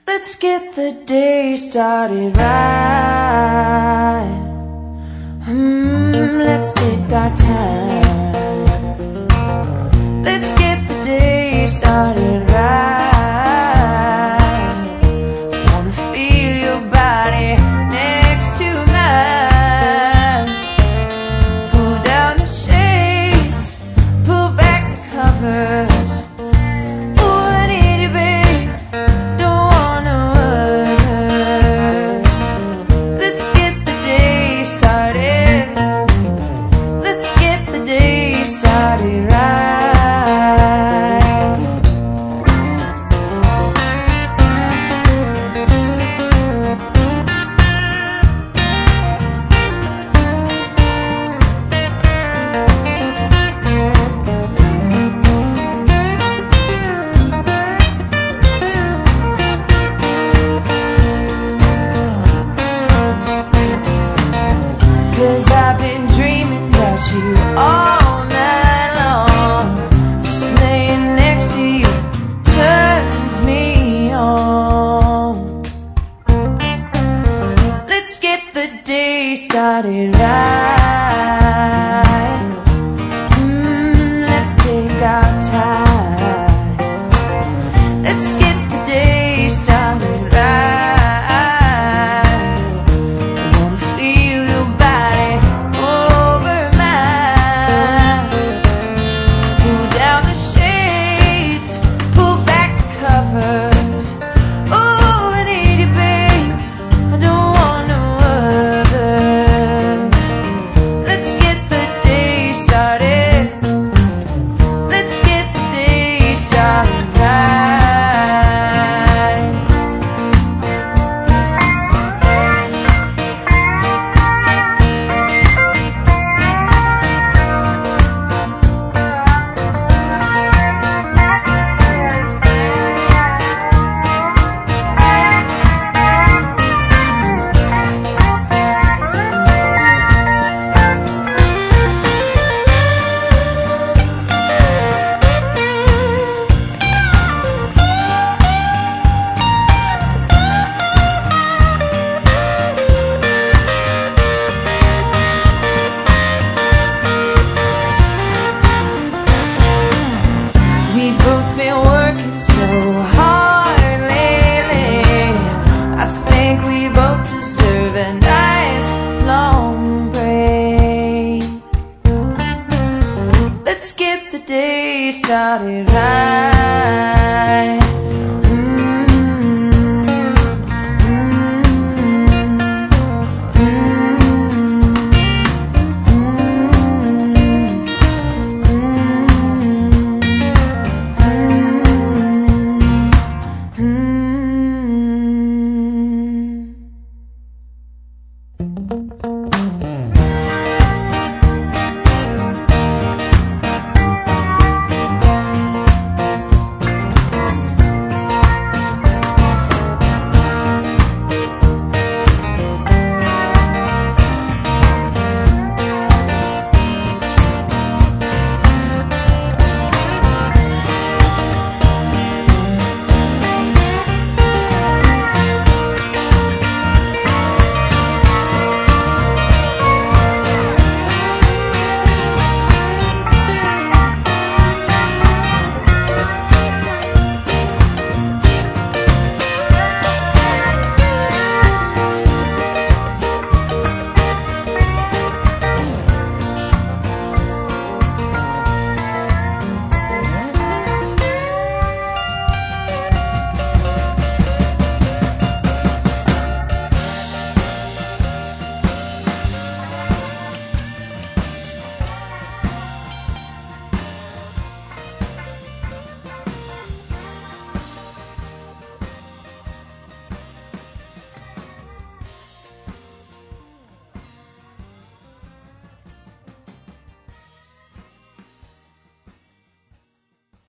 Let's get the day started right. Let's take our time. Let's get the day started right. Wanna feel your body next to mine. Pull down the shades, pull back the covers. Cause I've been dreaming about you all night long. Just laying next to you turns me on. Let's get the day started right. Let's take our time. Let's get the day started right. Let's get the day started right. Mm-hmm.